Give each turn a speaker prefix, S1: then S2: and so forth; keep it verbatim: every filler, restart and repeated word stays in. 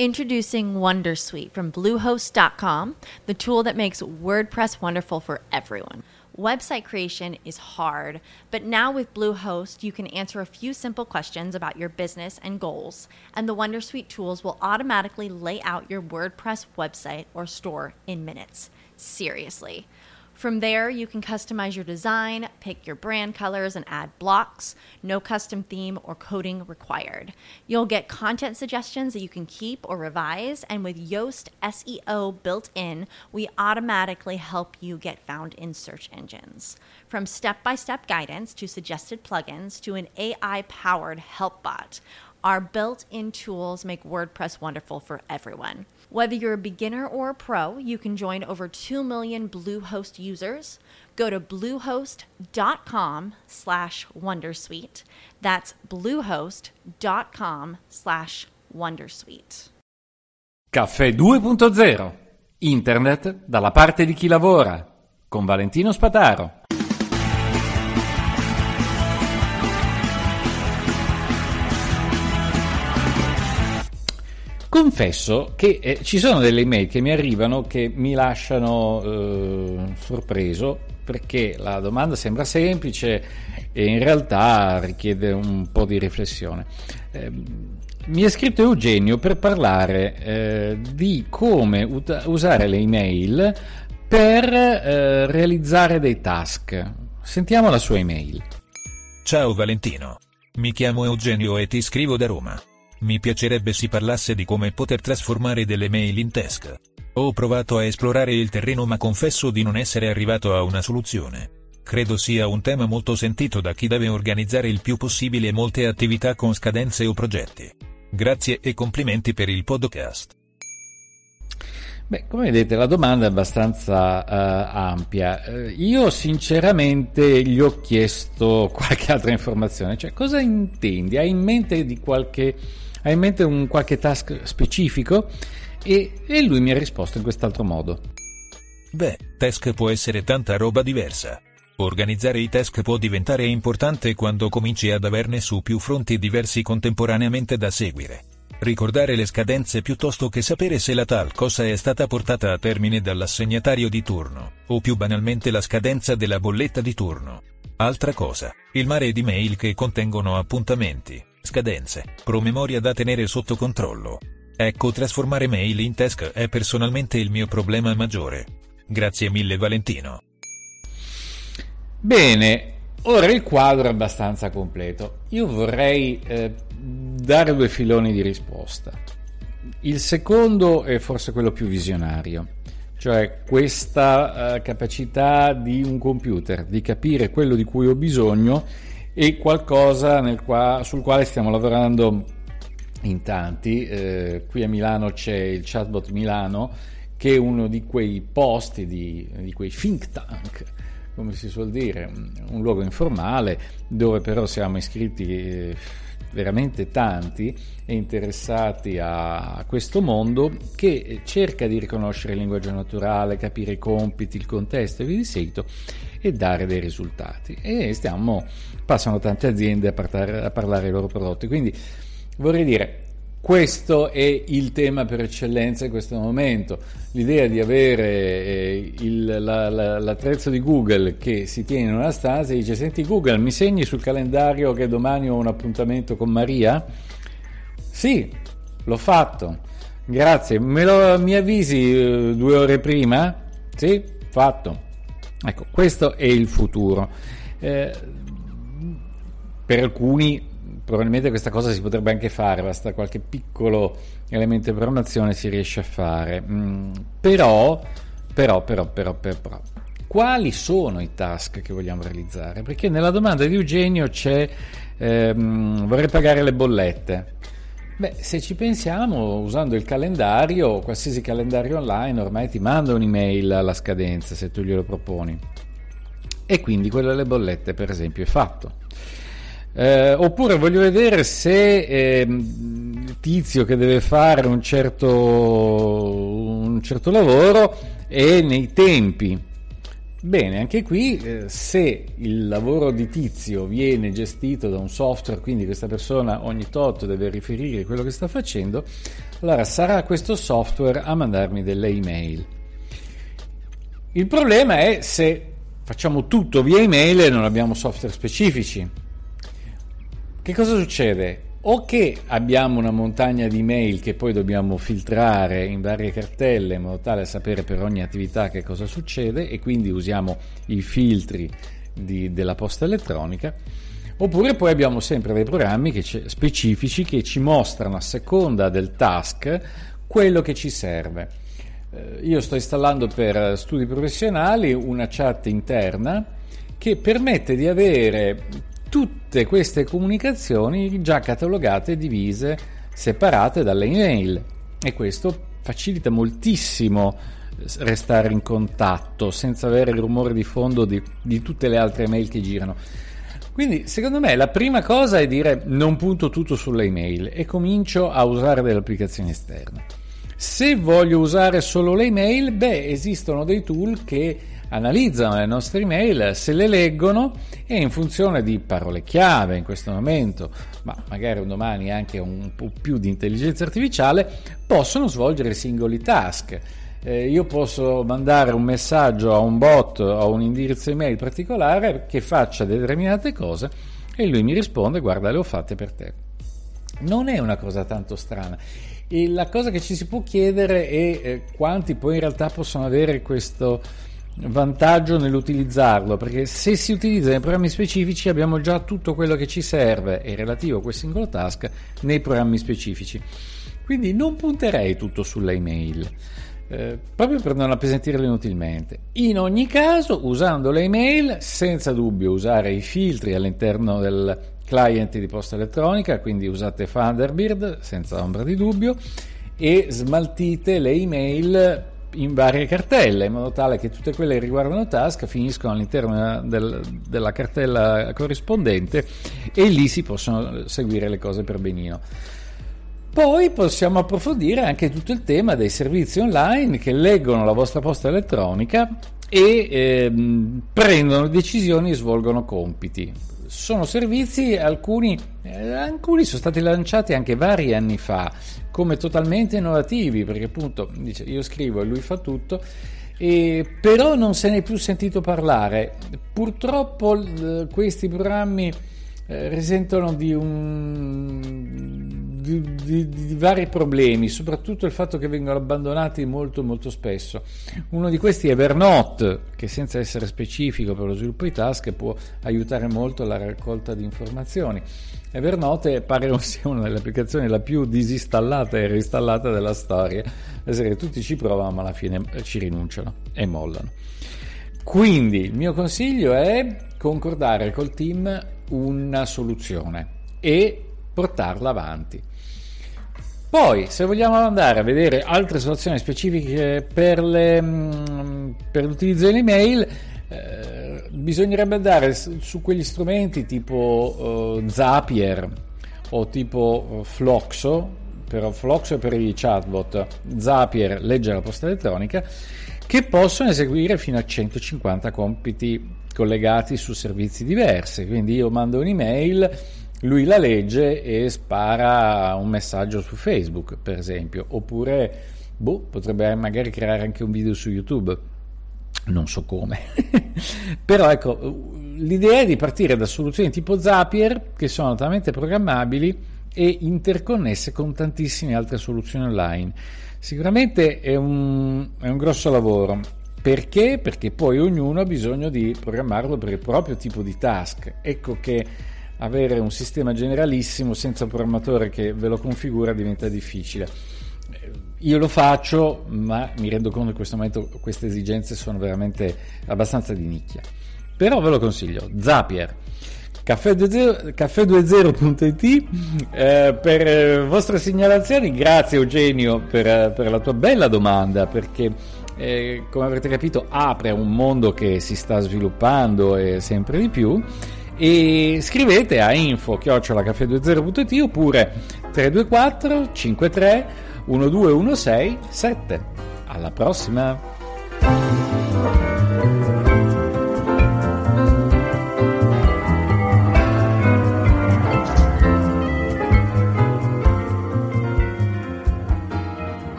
S1: Introducing Wondersuite from Bluehost dot com, the tool that makes WordPress wonderful for everyone. Website creation is hard, but now with Bluehost, you can answer a few simple questions about your business and goals, and the Wondersuite tools will automatically lay out your WordPress website or store in minutes. Seriously. From there, you can customize your design, pick your brand colors, and add blocks. No custom theme or coding required. You'll get content suggestions that you can keep or revise, and with Yoast S E O built in, we automatically help you get found in search engines. From step-by-step guidance to suggested plugins to an A I-powered help bot, our built-in tools make WordPress wonderful for everyone. Whether you're a beginner or a pro, you can join over two million Bluehost users. Go to bluehost.com slash wondersuite. That's bluehost.com slash wondersuite.
S2: Caffè due punto zero. Internet dalla parte di chi lavora. Con Valentino Spataro. Confesso che eh, ci sono delle email che mi arrivano che mi lasciano eh, sorpreso, perché la domanda sembra semplice e in realtà richiede un po' di riflessione. Eh, mi è scritto Eugenio per parlare eh, di come ut- usare le email per eh, realizzare dei task. Sentiamo la sua email.
S3: Ciao Valentino, mi chiamo Eugenio e ti scrivo da Roma. Mi piacerebbe si parlasse di come poter trasformare delle mail in task. Ho provato a esplorare il terreno ma confesso di non essere arrivato a una soluzione. Credo sia un tema molto sentito da chi deve organizzare il più possibile molte attività con scadenze o progetti. Grazie e complimenti per il podcast.
S2: Beh, come vedete la domanda è abbastanza uh, ampia. Uh, io sinceramente gli ho chiesto qualche altra informazione, cioè cosa intendi? Hai in mente di qualche hai in mente un qualche task specifico? E, e lui mi ha risposto in quest'altro modo.
S3: Beh, task può essere tanta roba diversa. Organizzare i task può diventare importante quando cominci ad averne su più fronti diversi contemporaneamente da seguire. Ricordare le scadenze piuttosto che sapere se la tal cosa è stata portata a termine dall'assegnatario di turno, o più banalmente la scadenza della bolletta di turno. Altra cosa, il mare di mail che contengono appuntamenti, scadenze, promemoria da tenere sotto controllo. Ecco, trasformare mail in task è personalmente il mio problema maggiore. Grazie mille Valentino.
S2: Bene, ora il quadro è abbastanza completo. Io vorrei eh, dare due filoni di risposta. Il secondo è forse quello più visionario, cioè questa eh, capacità di un computer di capire quello di cui ho bisogno e qualcosa nel qua, sul quale stiamo lavorando in tanti. Eh, qui a Milano c'è il Chatbot Milano, che è uno di quei posti, di, di quei think tank, come si suol dire, un luogo informale dove però siamo iscritti eh, veramente tanti e interessati a questo mondo, che cerca di riconoscere il linguaggio naturale, capire i compiti, il contesto e via di seguito e dare dei risultati. E stiamo passano tante aziende a parlare, a parlare dei loro prodotti, quindi vorrei dire, questo è il tema per eccellenza in questo momento. L'idea di avere eh, il, la, la, l'attrezzo di Google che si tiene in una stanza e dice: senti Google, mi segni sul calendario che domani ho un appuntamento con Maria? Sì, l'ho fatto, grazie. Me lo, mi avvisi eh, due ore prima? Sì, fatto. Ecco, questo è il futuro. Eh, per alcuni probabilmente questa cosa si potrebbe anche fare, basta qualche piccolo elemento di programmazione si riesce a fare. Mm, però, però, però, però, però, quali sono i task che vogliamo realizzare? Perché nella domanda di Eugenio c'è ehm, vorrei pagare le bollette. Beh, se ci pensiamo, usando il calendario, qualsiasi calendario online ormai ti manda un'email alla scadenza se tu glielo proponi. E quindi quello delle bollette, per esempio, è fatto. Eh, oppure voglio vedere se eh, Tizio, che deve fare un certo un certo lavoro, è nei tempi. Bene, anche qui eh, se il lavoro di Tizio viene gestito da un software, quindi questa persona ogni tot deve riferire quello che sta facendo, allora sarà questo software a mandarmi delle email. Il problema è se facciamo tutto via email e non abbiamo software specifici. Che cosa succede? O che abbiamo una montagna di email che poi dobbiamo filtrare in varie cartelle in modo tale da sapere per ogni attività che cosa succede, e quindi usiamo i filtri di, della posta elettronica, oppure poi abbiamo sempre dei programmi che ci, specifici che ci mostrano a seconda del task quello che ci serve. Eh, io sto installando per studi professionali una chat interna che permette di avere tutte queste comunicazioni già catalogate e divise, separate dalle email, e questo facilita moltissimo restare in contatto senza avere il rumore di fondo di, di tutte le altre email che girano. Quindi secondo me la prima cosa è dire non punto tutto sulle email e comincio a usare delle applicazioni esterne. Se voglio usare solo le email, beh, esistono dei tool che analizzano le nostre email, se le leggono e in funzione di parole chiave in questo momento, ma magari un domani anche un po' più di intelligenza artificiale, possono svolgere singoli task. Eh, io posso mandare un messaggio a un bot o a un indirizzo email particolare che faccia determinate cose e lui mi risponde: guarda, le ho fatte per te. Non è una cosa tanto strana. E la cosa che ci si può chiedere è eh, quanti poi in realtà possono avere questo vantaggio nell'utilizzarlo, perché se si utilizza nei programmi specifici abbiamo già tutto quello che ci serve e relativo a quel singolo task nei programmi specifici, quindi non punterei tutto sulle email, eh, proprio per non appesantirle inutilmente. In ogni caso, usando le email, senza dubbio usare i filtri all'interno del client di posta elettronica, quindi usate Thunderbird senza ombra di dubbio e smaltite le email in varie cartelle in modo tale che tutte quelle che riguardano task finiscono all'interno del, della cartella corrispondente e lì si possono seguire le cose per benino. Poi possiamo approfondire anche tutto il tema dei servizi online che leggono la vostra posta elettronica e ehm, prendono decisioni e svolgono compiti. Sono servizi, alcuni, eh, alcuni sono stati lanciati anche vari anni fa come totalmente innovativi, perché appunto dice io scrivo e lui fa tutto, e però non se ne è più sentito parlare. Purtroppo eh, questi programmi eh, risentono di un di, di, di vari problemi, soprattutto il fatto che vengono abbandonati molto molto spesso. Uno di questi è Evernote, che senza essere specifico per lo sviluppo di task può aiutare molto alla raccolta di informazioni. Evernote pare sia una delle applicazioni la più disinstallata e reinstallata della storia, perché tutti ci provano ma alla fine ci rinunciano e mollano. Quindi il mio consiglio è concordare col team una soluzione e portarla avanti. Poi, se vogliamo andare a vedere altre soluzioni specifiche per, le, per l'utilizzo delle email, eh, bisognerebbe andare su quegli strumenti tipo uh, Zapier o tipo Floxo, però Floxo è per i chatbot, Zapier legge la posta elettronica, che possono eseguire fino a centocinquanta compiti collegati su servizi diversi. Quindi io mando un'email, lui la legge e spara un messaggio su Facebook, per esempio, oppure boh, potrebbe magari creare anche un video su YouTube, non so come. Però ecco, l'idea è di partire da soluzioni tipo Zapier, che sono altamente programmabili e interconnesse con tantissime altre soluzioni online. Sicuramente è un, è un grosso lavoro. Perché? Perché poi ognuno ha bisogno di programmarlo per il proprio tipo di task. Ecco che avere un sistema generalissimo senza un programmatore che ve lo configura diventa difficile. Io lo faccio, ma mi rendo conto che in questo momento queste esigenze sono veramente abbastanza di nicchia. Però ve lo consiglio, Zapier, caffè venti punto it eh, per eh, vostre segnalazioni. Grazie Eugenio per, per la tua bella domanda, perché eh, come avrete capito apre un mondo che si sta sviluppando e sempre di più. E scrivete a info chiocciola caffè venti punto it oppure tre due quattro cinque tre uno due uno sei sette. Alla prossima!